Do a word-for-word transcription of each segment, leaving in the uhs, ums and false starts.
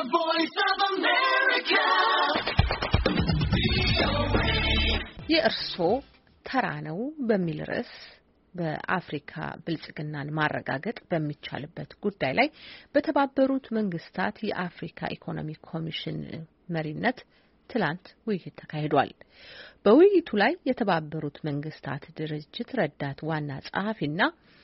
voice of America. የእርሶ ተራ ነው በሚል ርዕስ በአፍሪካ ብልጽግናን ማረጋገጥ በሚቻልበት ጉዳይ ላይ በተባበሩት መንግስታት የአፍሪካ ኢኮኖሚ ኮሚሽን መሪነት ትላንት ውይይት ተካሂዷል። በውይይቱ ላይ የተባበሩት መንግስታት ድርጅት ረዳት ዋና ጸሐፊና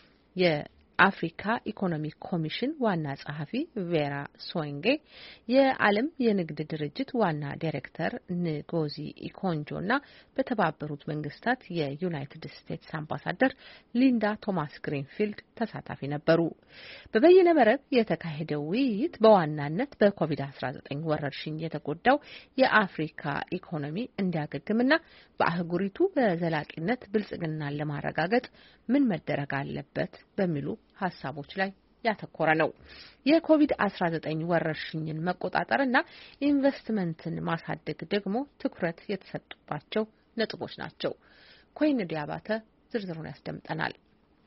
የአፍሪካ ኢኮኖሚ ኮሚሽን ዋና ጸሐፊ ቬራ ሶንጌ፣ የዓለም የንግድ ድርጅት ዋና ዳይሬክተር ንጎዚ ኢኮንጆና በተባበሩት መንግስታት የዩናይትድ ስቴትስ አምባሳደር ሊንዳ ቶማስ ግሪንፊልድ ተሳታፊ ነበሩ። በበይነ መረብ የተካሄደው ውይይት በዋናነት በኮቪድ አስራ ዘጠኝ ወረርሽኝ የተጎዳው የአፍሪካ ኢኮኖሚ እንዲያገግምና በአህጉሪቱ በዘላቂነት ብልጽግናን ለማረጋገጥ ምን መደረግ አለበት በሚሉ ሀሳቦች ላይ ያተኮረ ነው። የኮቪድ አስራ ዘጠኝ ወረርሽኝን መቆጣጠርና ኢንቨስትመንትን ማሳደግ ደግሞ ትኩረት የተሰጡባቸው ነጥቦች ናቸው። ኮይን ዲያባተ ዝርዝሩን ያስደምጠናል።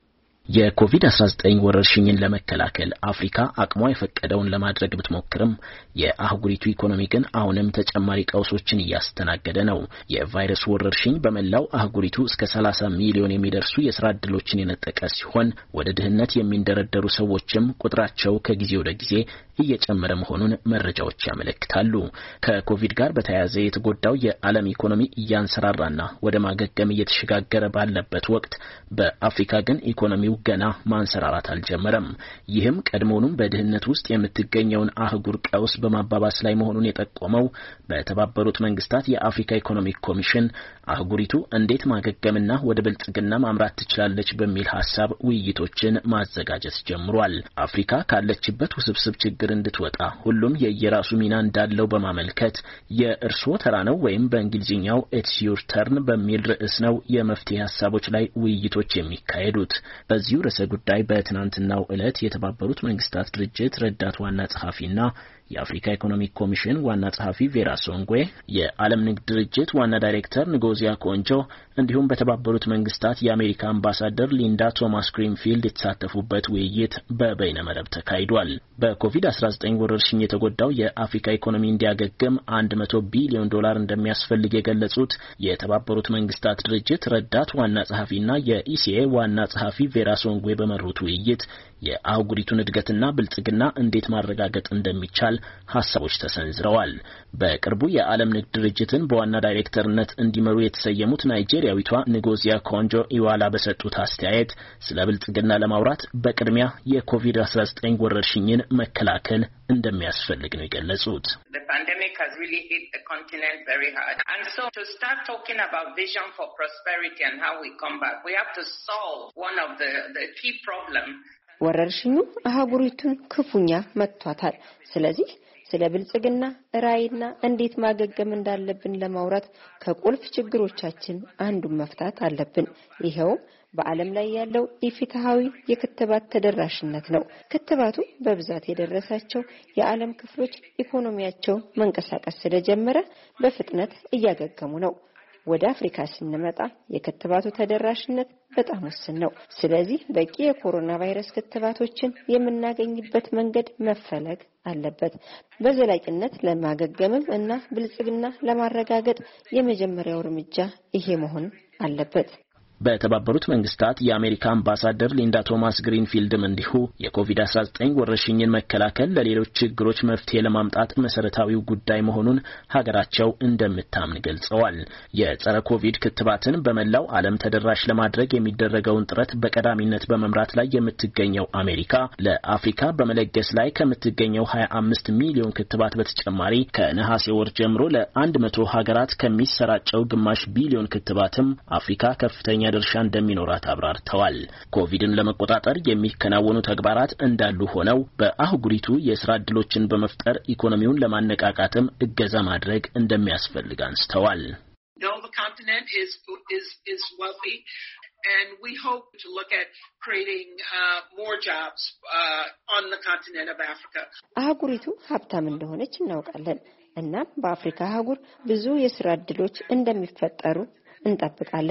የኮቪድ አስራ ዘጠኝ ወረርሽኝን ለመከላከል አፍሪካ አቅሟ የፈቀደውን ለማድረግ ብትሞክርም የአህጉሪቱ ኢኮኖሚ ግን አሁንም ተጨማሪ ቀውሶችን እያስተናገደ ነው። የቫይረስ ወረርሽኝ በመላው አህጉሪቱ እስከ ሰላሳ ሚሊዮን የሚደርሱ የስራ ዕድሎችን የነጠቀ ሲሆን ወደ ድህነት የሚንደረደሩ ሰዎችም ቁጥራቸው ከጊዜ ወደ ጊዜ እየጨመረ መሆኑን መረጃዎች ያመለክታሉ። ከኮቪድ ጋር በተያያዘ የተጎዳው የዓለም ኢኮኖሚ እያንሰራራና ወደ ማገገም እየተሸጋገረ ባለበት ወቅት በአፍሪካ ግን ኢኮኖሚው ገና ማንሰራራት አልጀመረም። ይህም ቀድሞውንም በድህነት ውስጥ የምትገኘውን አህጉር ቀውስ በማባባስ ላይ መሆኑን የጠቆመው በተባበሩት መንግስታት የአፍሪካ ኢኮኖሚክ ኮሚሽን አህጉሪቱ እንዴት ማገገምና ወደ ብልጽግና ማምራት ትችላለች በሚል ሐሳብ ውይይቶችን ማዘጋጀት ጀምሯል። አፍሪካ ካለችበት ውስብስብ ችግር እንድትወጣ ሁሉም የየራሱ ሚና እንዳለው በማመልከት የእርስዎ ተራ ነው ወይም በእንግሊዝኛው ኢትስ ዩር ተርን በሚል ርዕስ ነው የመፍትሄ ሐሳቦች ላይ ውይይቶች የሚካሄዱት። በዚሁ ርዕሰ ጉዳይ በትናንትናው ዕለት የተባበሩት መንግስታት ድርጅት ረዳት ዋና ጸሐፊና የአፍሪካ ኢኮኖሚክ ኮሚሽን ዋና ጸሐፊ ቬራ ሶንጌ፣ የዓለም ንግድ ድርጅት ዋና ዳይሬክተር ንጎዚ ኢኮንጆ እንዲሁም በተባበሩት መንግስታት የአሜሪካ አምባሳደር ሊንዳ ቶማስ ግሪንፊልድ የተሳተፉበት ውይይት በበይነ መረብ ተካሂዷል። በኮቪድ አስራ ዘጠኝ ወረርሽኝ የተጎዳው የአፍሪካ ኢኮኖሚ እንዲያገግም መቶ ቢሊዮን ዶላር እንደሚያስፈልግ የገለጹት የተባበሩት መንግስታት ድርጅት ረዳት ዋና ጸሐፊና የኢሲኤ ዋና ጸሐፊ ቬራ ሶንጌ በመሩት ውይይት የአህጉሪቱን እድገትና ብልጽግና እንዴት ማረጋገጥ እንደሚቻል ሐሳቦች ተሰንዝረዋል። በቅርቡ የዓለም ንግድ ድርጅትን በዋና ዳይሬክተርነት እንዲመሩ የተሰየሙት ናይጄሪያዊቷ ንጎዚ ኢኮንጆ ኢዋላ በሰጡት አስተያየት ስለ ብልጽግና ለማውራት በቅድሚያ የኮቪድ አስራ ዘጠኝ ወረርሽኝን መከላከል እንደሚያስፈልግ ነው የገለጹት። The pandemic has really hit the continent very hard. And so to start talking about vision for prosperity and how we come back, we have to solve one of the, the key problems. ወረርሽኙ አህጉሪቱን ክፉኛ መጥቷታል። ስለዚህ ስለ ብልጽግና ራዕይና እንዴት ማገገም እንዳለብን ለማውራት ከቁልፍ ችግሮቻችን አንዱን መፍታት አለብን። ይሄው በዓለም ላይ ያለው ኢፍትሃዊ የክትባት ተደራሽነት ነው። ክትባቱ በብዛት የደረሳቸው የዓለም ክፍሎች ኢኮኖሚያቸው መንቀሳቀስ ስለጀመረ በፍጥነት እያገገሙ ነው። ወደ አፍሪካ ስንመጣ የክትባቱ ተደራሽነት በጣም ውስን ነው። ስለዚህ በቂ የኮሮና ቫይረስ ክትባቶችን የምናገኝበት መንገድ መፈለግ አለበት። በዘላቂነት ለማገገምም እና ብልጽግና ለማረጋገጥ የመጀመሪያው እርምጃ ይሄ መሆን አለበት። በተባበሩት መንግስታት የአሜሪካ አምባሳደር ሊንዳ ቶማስ ግሪንፊልድም እንዲሁ የኮቪድ አስራ ዘጠኝ ወረርሽኝን መከላከል ለሌሎች ችግሮች መፍትሄ ለማምጣት መሰረታዊው ጉዳይ መሆኑን ሀገራቸው እንደምታምን ገልጸዋል። የጸረ ኮቪድ ክትባትን በመላው ዓለም ተደራሽ ለማድረግ የሚደረገውን ጥረት በቀዳሚነት በመምራት ላይ የምትገኘው አሜሪካ ለአፍሪካ በመለገስ ላይ ከምትገኘው ሀያ አምስት ሚሊዮን ክትባት በተጨማሪ ከነሐሴ ወር ጀምሮ ለ100 ሀገራት ከሚሰራጨው ግማሽ ቢሊዮን ክትባትም አፍሪካ ከፍተኛ ድርሻ እንደሚኖራት አብራርተዋል። ኮቪድን ለመቆጣጠር የሚከናወኑ ተግባራት እንዳሉ ሆነው በአህጉሪቱ የስራ ዕድሎችን በመፍጠር ኢኮኖሚውን ለማነቃቃትም እገዛ ማድረግ እንደሚያስፈልግ አንስተዋል። The continent is is is wealthy and we hope to look at creating uh, more jobs uh, on the continent of Africa. አህጉሪቱ ሀብታም እንደሆነች እናውቃለን እና በአፍሪካ አህጉር ብዙ የስራ ዕድሎች እንደሚፈጠሩ እንጠብቃለን።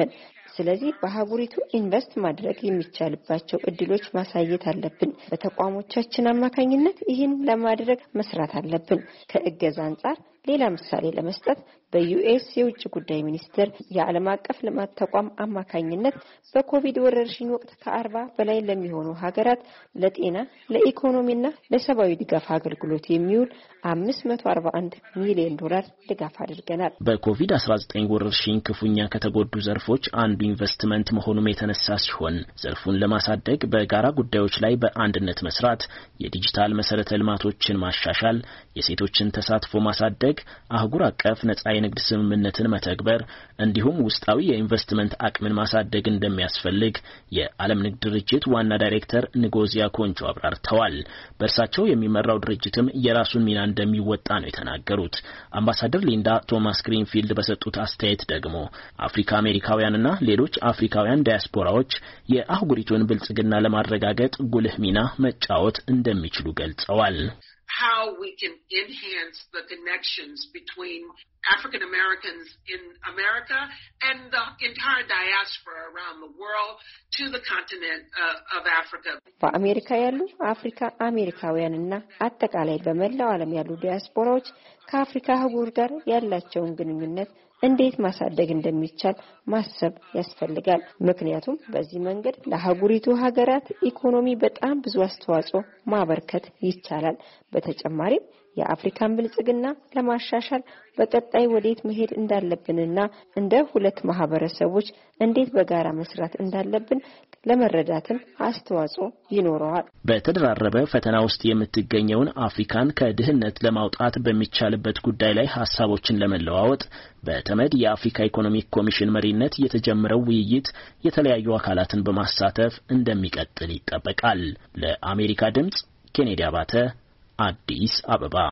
ስለዚህ በአህጉሪቱ ኢንቨስት ማድረግ የሚቻልባቸው እድሎች ማሳየት አለብን። በተቋሞቻችን አማካኝነት ይህን ለማድረግ መስራት አለብን። ከእገዛ አንጻር ሌላ ምሳሌ ለመስጠት በዩኤስ የውጭ ጉዳይ ሚኒስቴር የዓለም አቀፍ ልማት ተቋም አማካኝነት በኮቪድ ወረርሽኝ ወቅት ከአርባ በላይ ለሚሆኑ ሀገራት ለጤና፣ ለኢኮኖሚና ለሰብአዊ ድጋፍ አገልግሎት የሚውል አምስት መቶ አርባ አንድ ሚሊዮን ዶላር ድጋፍ አድርገናል። በኮቪድ አስራ ዘጠኝ ወረርሽኝ ክፉኛ ከተጎዱ ዘርፎች አንዱ ኢንቨስትመንት መሆኑም የተነሳ ሲሆን ዘርፉን ለማሳደግ በጋራ ጉዳዮች ላይ በአንድነት መስራት፣ የዲጂታል መሰረተ ልማቶችን ማሻሻል፣ የሴቶችን ተሳትፎ ማሳደግ፣ አህጉር አቀፍ ነጻ የንግድ ስምምነትን መተግበር እንዲሁም ውስጣዊ የኢንቨስትመንት አቅምን ማሳደግ እንደሚያስፈልግ የዓለም ንግድ ድርጅት ዋና ዳይሬክተር ንጎዚያ ኮንቾ አብራርተዋል። በእርሳቸው የሚመራው ድርጅትም የራሱን ሚና እንደሚወጣ ነው የተናገሩት። አምባሳደር ሊንዳ ቶማስ ግሪንፊልድ በሰጡት አስተያየት ደግሞ አፍሪካ አሜሪካውያንና ሌሎች አፍሪካውያን ዲያስፖራዎች የአህጉሪቱን ብልጽግና ለማረጋገጥ ጉልህ ሚና መጫወት እንደሚችሉ ገልጸዋል። How we can enhance the connections between African Americans in America and the entire diaspora around the world to the continent uh, of Africa. በአሜሪካ ያሉ አፍሪካ አሜሪካውያንና አጠቃላይ በመላው ዓለም ያሉ ዲያስፖራዎች ከአፍሪካ አህጉር ጋር ያላቸውን ግንኙነት እንዴት ማሳደግ እንደሚቻል ማሰብ ያስፈልጋል። ምክንያቱም በዚህ መንገድ ለአህጉሪቱ ሀገራት ኢኮኖሚ በጣም ብዙ አስተዋጽኦ ማበርከት ይቻላል። በተጨማሪም የአፍሪካን ብልጽግና ለማሻሻል በቀጣይ ወዴት መሄድ እንዳለብንና እንደ ሁለት ማህበረሰቦች እንዴት በጋራ መስራት እንዳለብን ለመረዳትም አስተዋጽኦ ይኖረዋል። በተደራረበ ፈተና ውስጥ የምትገኘውን አፍሪካን ከድህነት ለማውጣት በሚቻልበት ጉዳይ ላይ ሐሳቦችን ለመለዋወጥ በተመድ የአፍሪካ ኢኮኖሚክ ኮሚሽን መሪነት የተጀመረው ውይይት የተለያዩ አካላትን በማሳተፍ እንደሚቀጥል ይጠበቃል። ለአሜሪካ ድምጽ ኬኔዲ አባተ አዲስ አበባ